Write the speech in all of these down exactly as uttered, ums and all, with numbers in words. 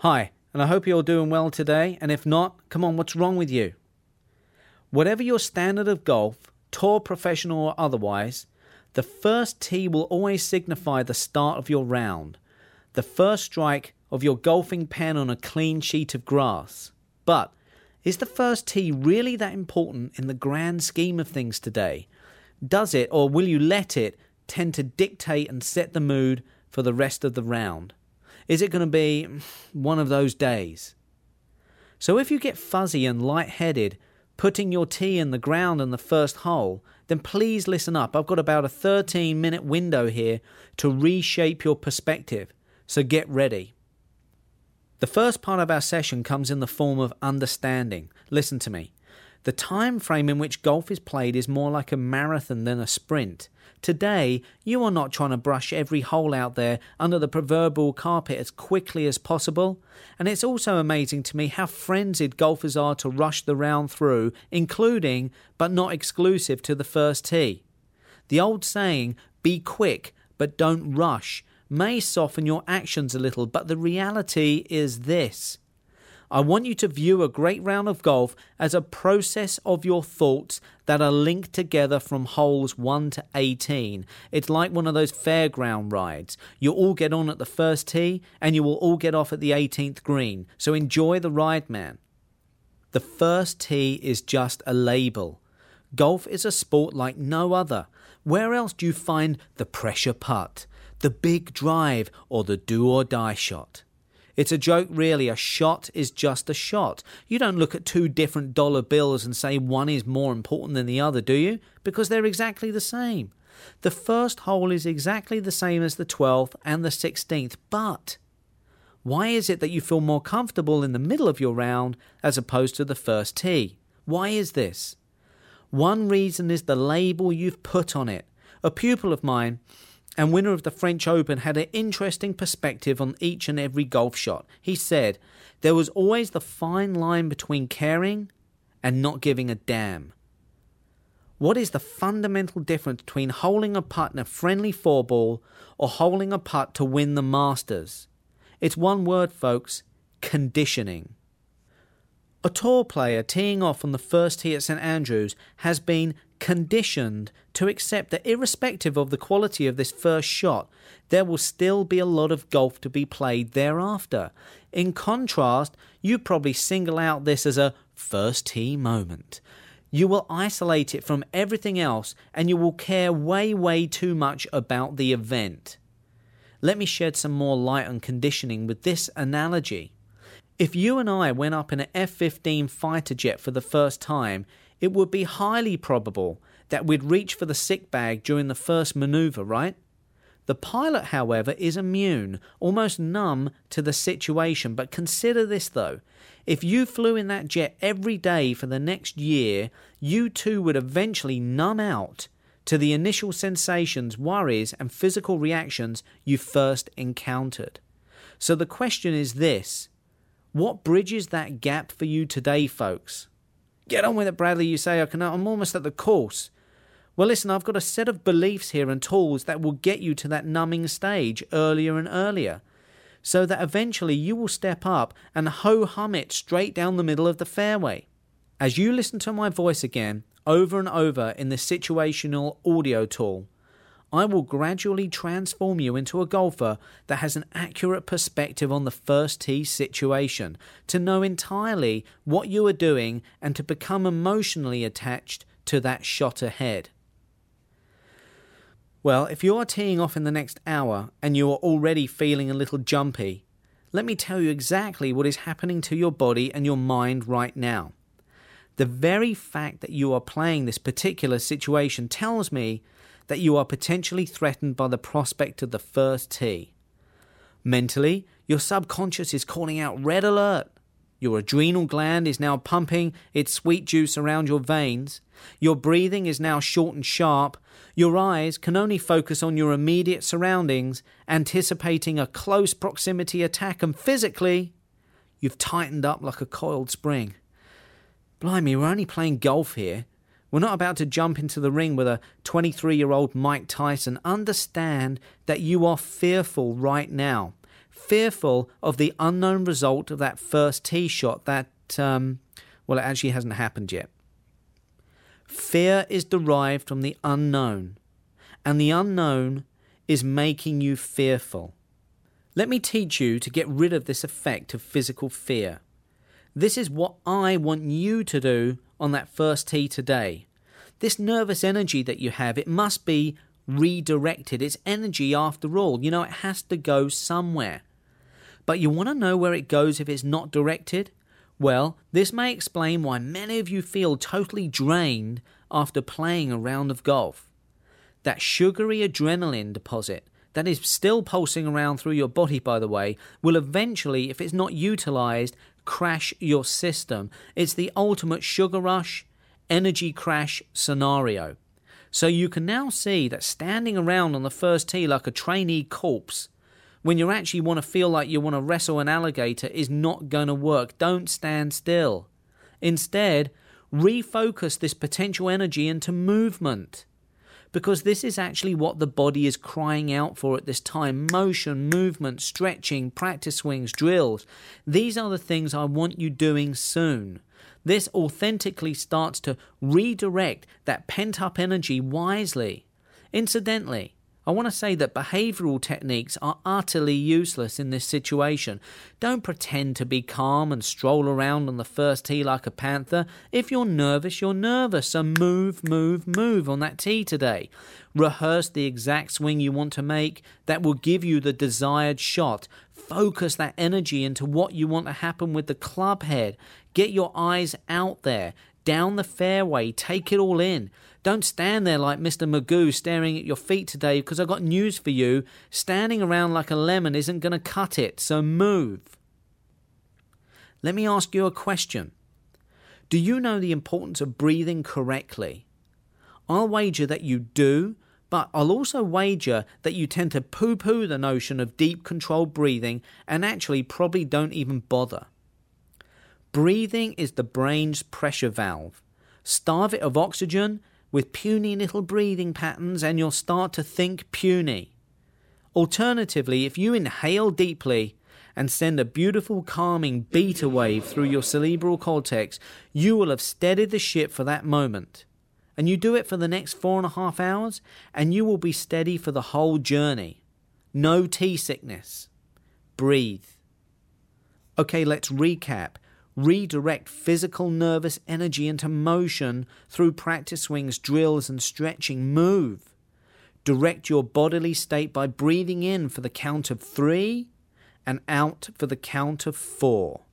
Hi, and I hope you're doing well today, and if not, come on, what's wrong with you? Whatever your standard of golf, tour professional or otherwise, the first tee will always signify the start of your round, the first strike of your golfing pen on a clean sheet of grass. But is the first tee really that important in the grand scheme of things today? Does it, or will you let it, tend to dictate and set the mood for the rest of the round? Is it going to be one of those days? So if you get fuzzy and lightheaded putting your tee in the ground in the first hole, then please listen up. I've got about a thirteen minute window here to reshape your perspective, so get ready. The first part of our session comes in the form of understanding. Listen to me. The time frame in which golf is played is more like a marathon than a sprint. Today, you are not trying to brush every hole out there under the proverbial carpet as quickly as possible. And it's also amazing to me how frenzied golfers are to rush the round through, including, but not exclusive to the first tee. The old saying, be quick, but don't rush, may soften your actions a little, but the reality is this. I want you to view a great round of golf as a process of your thoughts that are linked together from holes one to eighteen. It's like one of those fairground rides. You all get on at the first tee and you will all get off at the eighteenth green. So enjoy the ride, man. The first tee is just a label. Golf is a sport like no other. Where else do you find the pressure putt, the big drive, or the do-or-die shot? It's a joke, really. A shot is just a shot. You don't look at two different dollar bills and say one is more important than the other, do you? Because they're exactly the same. The first hole is exactly the same as the twelfth and the sixteenth, but why is it that you feel more comfortable in the middle of your round as opposed to the first tee? Why is this? One reason is the label you've put on it. A pupil of mine and winner of the French Open had an interesting perspective on each and every golf shot. He said, there was always the fine line between caring and not giving a damn. What is the fundamental difference between holding a putt in a friendly four ball or holding a putt to win the Masters? It's one word, folks, conditioning. A tour player teeing off on the first tee at Saint Andrews has been conditioned to accept that irrespective of the quality of this first shot, there will still be a lot of golf to be played thereafter. In contrast, you probably single out this as a first tee moment. You will isolate it from everything else and you will care way, way too much about the event. Let me shed some more light on conditioning with this analogy. If you and I went up in an F fifteen fighter jet for the first time, it would be highly probable that we'd reach for the sick bag during the first maneuver, right? The pilot, however, is immune, almost numb to the situation. But consider this though. If you flew in that jet every day for the next year, you too would eventually numb out to the initial sensations, worries, and physical reactions you first encountered. So the question is this. What bridges that gap for you today, folks? Get on with it, Bradley, you say. I can, I'm almost at the course. Well, listen, I've got a set of beliefs here and tools that will get you to that numbing stage earlier and earlier, so that eventually you will step up and ho-hum it straight down the middle of the fairway. As you listen to my voice again, over and over in this situational audio tool, I will gradually transform you into a golfer that has an accurate perspective on the first tee situation, to know entirely what you are doing and to become emotionally attached to that shot ahead. Well, if you are teeing off in the next hour and you are already feeling a little jumpy, let me tell you exactly what is happening to your body and your mind right now. The very fact that you are playing this particular situation tells me that you are potentially threatened by the prospect of the first tee. Mentally, your subconscious is calling out red alert. Your adrenal gland is now pumping its sweet juice around your veins. Your breathing is now short and sharp. Your eyes can only focus on your immediate surroundings, anticipating a close proximity attack, and physically, you've tightened up like a coiled spring. Blimey, we're only playing golf here. We're not about to jump into the ring with a twenty-three-year-old Mike Tyson. Understand that you are fearful right now. fearful of the unknown result of that first tee shot that, um, well, it actually hasn't happened yet. Fear is derived from the unknown, and the unknown is making you fearful. Let me teach you to get rid of this effect of physical fear. This is what I want you to do on that first tee today. This nervous energy that you have, it must be redirected. It's energy after all. You know, it has to go somewhere. But you want to know where it goes if it's not directed? Well, this may explain why many of you feel totally drained after playing a round of golf. That sugary adrenaline deposit that is still pulsing around through your body, by the way, will eventually, if it's not utilized, crash your system. It's the ultimate sugar rush, energy crash scenario. So you can now see that standing around on the first tee like a trainee corpse, when you actually want to feel like you want to wrestle an alligator, is not going to work. Don't stand still. Instead, refocus this potential energy into movement, because this is actually what the body is crying out for at this time. Motion, movement, stretching, practice swings, drills. These are the things I want you doing soon. This authentically starts to redirect that pent-up energy wisely. Incidentally, I want to say that behavioral techniques are utterly useless in this situation. Don't pretend to be calm and stroll around on the first tee like a panther. If you're nervous, you're nervous. So move, move, move on that tee today. Rehearse the exact swing you want to make that will give you the desired shot. Focus that energy into what you want to happen with the club head. Get your eyes out there, down the fairway, take it all in. Don't stand there like Mister Magoo staring at your feet today, because I've got news for you. Standing around like a lemon isn't going to cut it, so move. Let me ask you a question. Do you know the importance of breathing correctly? I'll wager that you do, but I'll also wager that you tend to poo-poo the notion of deep controlled breathing and actually probably don't even bother. Breathing is the brain's pressure valve. Starve it of oxygen with puny little breathing patterns and you'll start to think puny. Alternatively, if you inhale deeply and send a beautiful calming beta wave through your cerebral cortex, you will have steadied the ship for that moment. And you do it for the next four and a half hours and you will be steady for the whole journey. No tea sickness. Breathe. Okay, let's recap. Redirect physical nervous energy into motion through practice swings, drills and stretching. Move. Direct your bodily state by breathing in for the count of three and out for the count of four.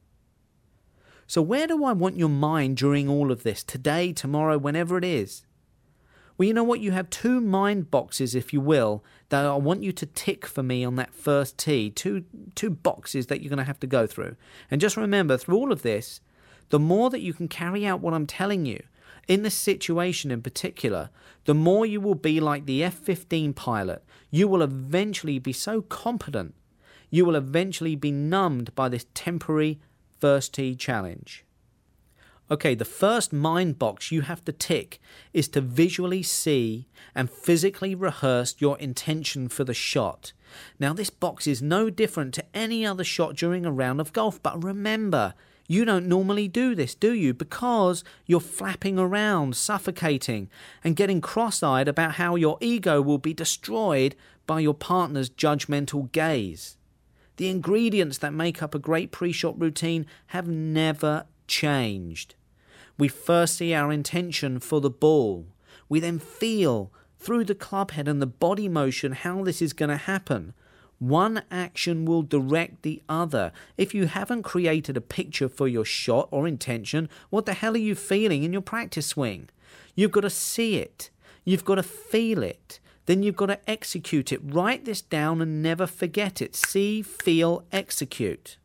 So where do I want your mind during all of this? Today, tomorrow, whenever it is? Well, you know what? You have two mind boxes, if you will, that I want you to tick for me on that first tee. Two, two boxes that you're going to have to go through. And just remember, through all of this, the more that you can carry out what I'm telling you, in this situation in particular, the more you will be like the F fifteen pilot. You will eventually be so competent, you will eventually be numbed by this temporary first tee challenge. Okay, the first mind box you have to tick is to visually see and physically rehearse your intention for the shot. Now, this box is no different to any other shot during a round of golf, but remember, you don't normally do this, do you? Because you're flapping around, suffocating, and getting cross-eyed about how your ego will be destroyed by your partner's judgmental gaze. The ingredients that make up a great pre-shot routine have never changed. We first see our intention for the ball. We then feel through the club head and the body motion how this is going to happen. One action will direct the other. If you haven't created a picture for your shot or intention, what the hell are you feeling in your practice swing? You've got to see it. You've got to feel it. Then you've got to execute it. Write this down and never forget it. See, feel, execute.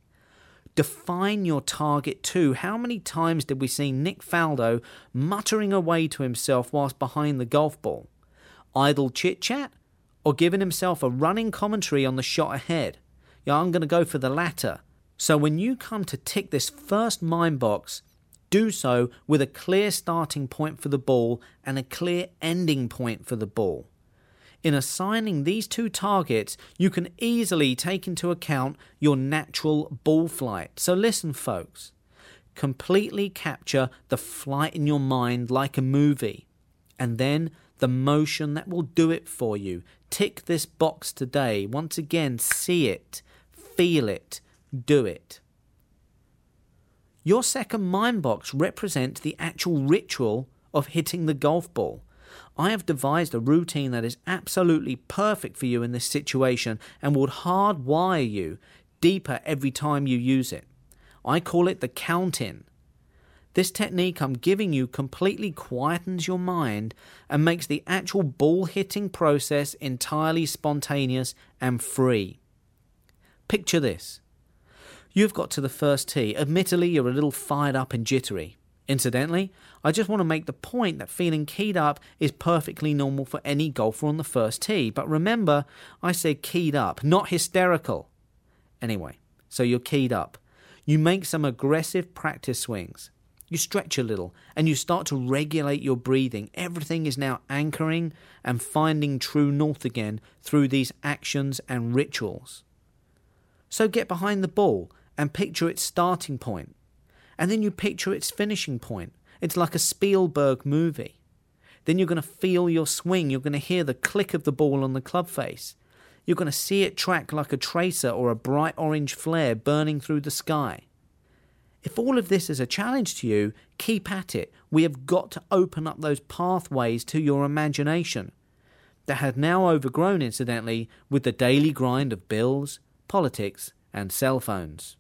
Define your target too. How many times did we see Nick Faldo muttering away to himself whilst behind the golf ball? Idle chit-chat or giving himself a running commentary on the shot ahead? Yeah, I'm going to go for the latter. So when you come to tick this first mind box, do so with a clear starting point for the ball and a clear ending point for the ball. In assigning these two targets, you can easily take into account your natural ball flight. So listen, folks. Completely capture the flight in your mind like a movie, and then the motion that will do it for you. Tick this box today. Once again, see it, feel it, do it. Your second mind box represents the actual ritual of hitting the golf ball. I have devised a routine that is absolutely perfect for you in this situation and would hardwire you deeper every time you use it. I call it the count-in. This technique I'm giving you completely quietens your mind and makes the actual ball hitting process entirely spontaneous and free. Picture this. You've got to the first tee. Admittedly, you're a little fired up and jittery. Incidentally, I just want to make the point that feeling keyed up is perfectly normal for any golfer on the first tee. But remember, I said keyed up, not hysterical. Anyway, so you're keyed up. You make some aggressive practice swings. You stretch a little and you start to regulate your breathing. Everything is now anchoring and finding true north again through these actions and rituals. So get behind the ball and picture its starting point. And then you picture its finishing point. It's like a Spielberg movie. Then you're going to feel your swing. You're going to hear the click of the ball on the club face. You're going to see it track like a tracer or a bright orange flare burning through the sky. If all of this is a challenge to you, keep at it. We have got to open up those pathways to your imagination that have now overgrown, incidentally, with the daily grind of bills, politics, and cell phones.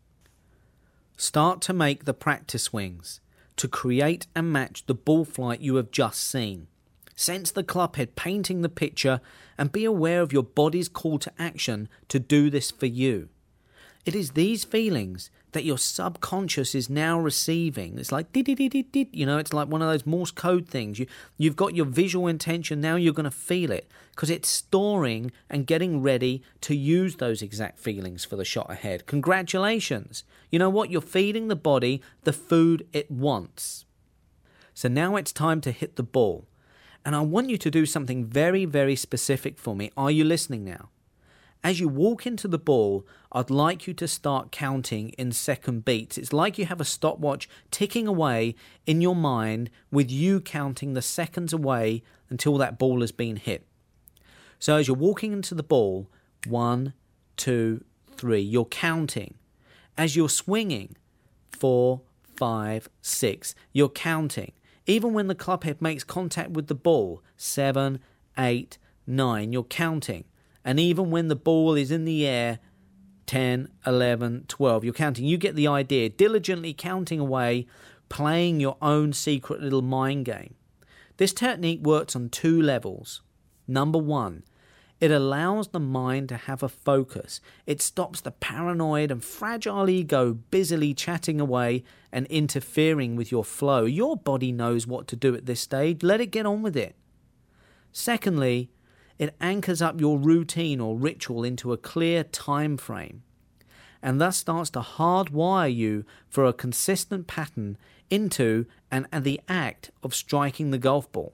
Start to make the practice swings to create and match the ball flight you have just seen. Sense the club head painting the picture and be aware of your body's call to action to do this for you. It is these feelings that your subconscious is now receiving. It's like, did-did-did-did, you know, it's like one of those Morse code things. You, you've got your visual intention, now you're going to feel it because it's storing and getting ready to use those exact feelings for the shot ahead. Congratulations. You know what? You're feeding the body the food it wants. So now it's time to hit the ball. And I want you to do something very, very specific for me. Are you listening now? As you walk into the ball, I'd like you to start counting in second beats. It's like you have a stopwatch ticking away in your mind with you counting the seconds away until that ball has been hit. So as you're walking into the ball, one, two, three, you're counting. As you're swinging, four, five, six, you're counting. Even when the club head makes contact with the ball, seven, eight, nine, you're counting. And even when the ball is in the air, ten, eleven, twelve, you're counting. You get the idea. Diligently counting away, playing your own secret little mind game. This technique works on two levels. Number one, it allows the mind to have a focus. It stops the paranoid and fragile ego busily chatting away and interfering with your flow. Your body knows what to do at this stage. Let it get on with it. Secondly, it anchors up your routine or ritual into a clear time frame and thus starts to hardwire you for a consistent pattern into and, and the act of striking the golf ball.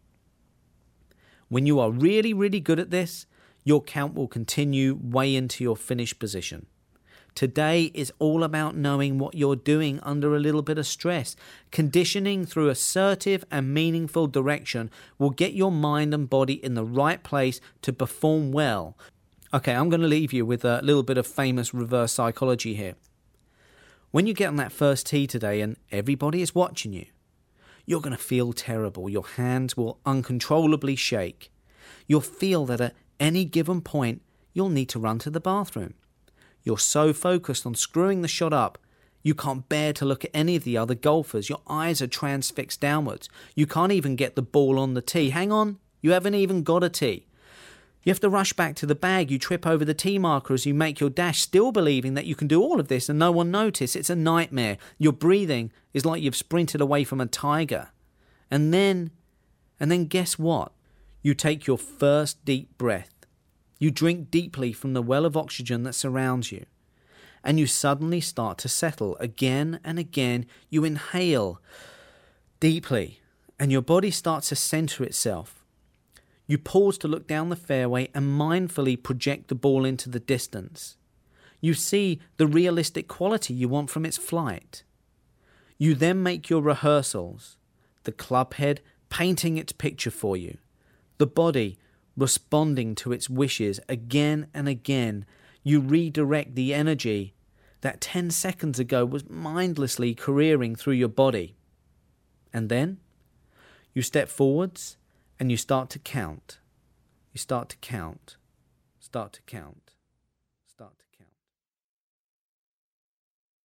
When you are really, really good at this, your count will continue way into your finish position. Today is all about knowing what you're doing under a little bit of stress. Conditioning through assertive and meaningful direction will get your mind and body in the right place to perform well. Okay, I'm going to leave you with a little bit of famous reverse psychology here. When you get on that first tee today and everybody is watching you, you're going to feel terrible. Your hands will uncontrollably shake. You'll feel that at any given point, you'll need to run to the bathroom. You're so focused on screwing the shot up, you can't bear to look at any of the other golfers. Your eyes are transfixed downwards. You can't even get the ball on the tee. Hang on, you haven't even got a tee. You have to rush back to the bag. You trip over the tee marker as you make your dash, still believing that you can do all of this and no one notice. It's a nightmare. Your breathing is like you've sprinted away from a tiger. And then, and then guess what? You take your first deep breath. You drink deeply from the well of oxygen that surrounds you, and you suddenly start to settle. Again and again, you inhale deeply, and your body starts to center itself. You pause to look down the fairway and mindfully project the ball into the distance. You see the realistic quality you want from its flight. You then make your rehearsals, the club head painting its picture for you, the body responding to its wishes again and again. You redirect the energy that ten seconds ago was mindlessly careering through your body. And then you step forwards and you start to count. You start to count. Start to count.